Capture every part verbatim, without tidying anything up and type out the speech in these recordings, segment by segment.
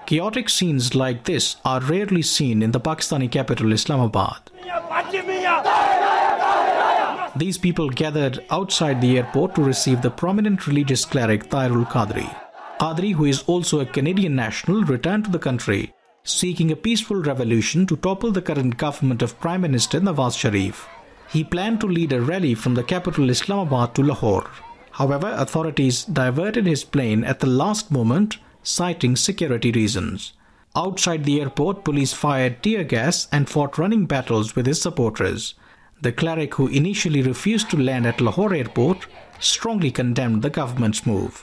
Chaotic scenes like this are rarely seen in the Pakistani capital Islamabad. These people gathered outside the airport to receive the prominent religious cleric Tahir Qadri. Qadri, who is also a Canadian national, returned to the country, seeking a peaceful revolution to topple the current government of Prime Minister Nawaz Sharif. He planned to lead a rally from the capital Islamabad to Lahore. However, authorities diverted his plane at the last moment, citing security reasons. Outside the airport, police fired tear gas and fought running battles with his supporters. The cleric, who initially refused to land at Lahore airport, strongly condemned the government's move.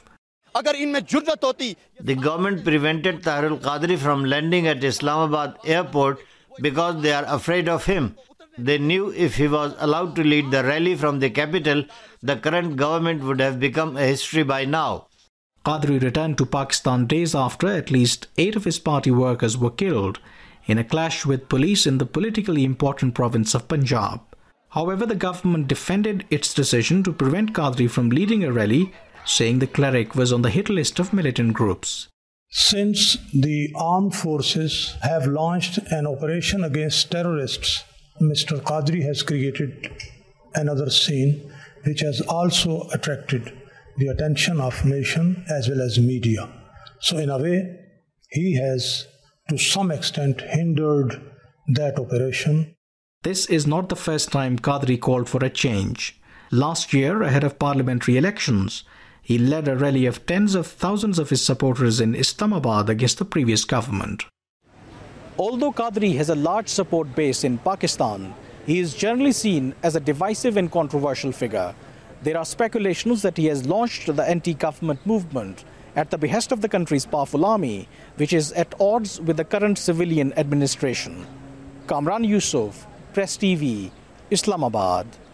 The government prevented Tahir Qadri from landing at Islamabad airport because they are afraid of him. They knew if he was allowed to lead the rally from the capital, the current government would have become a history by now. Qadri returned to Pakistan days after at least eight of his party workers were killed in a clash with police in the politically important province of Punjab. However, the government defended its decision to prevent Qadri from leading a rally, saying the cleric was on the hit list of militant groups. Since the armed forces have launched an operation against terrorists, Mister Qadri has created another scene which has also attracted the attention of nation as well as media. So in a way, he has to some extent hindered that operation. This is not the first time Qadri called for a change. Last year, ahead of parliamentary elections, he led a rally of tens of thousands of his supporters in Islamabad against the previous government. Although Qadri has a large support base in Pakistan, he is generally seen as a divisive and controversial figure. There are speculations that he has launched the anti-government movement at the behest of the country's powerful army, which is at odds with the current civilian administration. Kamran Yusuf, Press T V, Islamabad.